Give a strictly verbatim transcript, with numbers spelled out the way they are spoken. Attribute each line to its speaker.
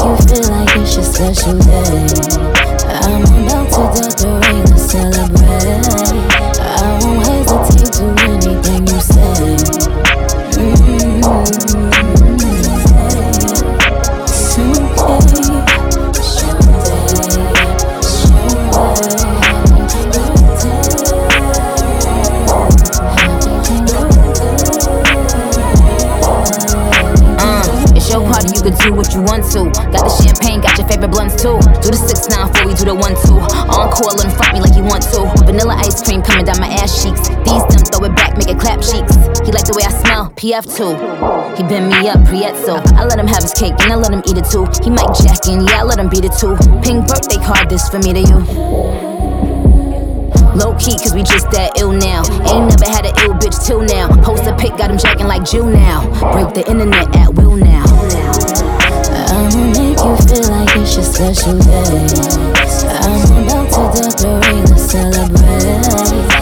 Speaker 1: you feel like it's your special day. I'm about to decorate and celebrate. I won't hesitate to anything you say. Mm-hmm.
Speaker 2: Your party, you could do what you want to. Got the champagne, got your favorite blunts too. Do the six nine before we do the one two. Encore, let him fuck me like you want to. Vanilla ice cream coming down my ass cheeks. These them throw it back, make it clap cheeks. He like the way I smell, P F two. He bend me up, Prietzo. I let him have his cake and I let him eat it too. He might jack in, yeah, I let him beat it too. Pink birthday card, this for me to you. Low key, cause we just that ill now. Ain't never had an ill bitch till now. Post a pic, got him jacking like Jill now. Break the internet at will now.
Speaker 1: I'ma make you feel like it's your special day. I'm about to decorate and celebrate.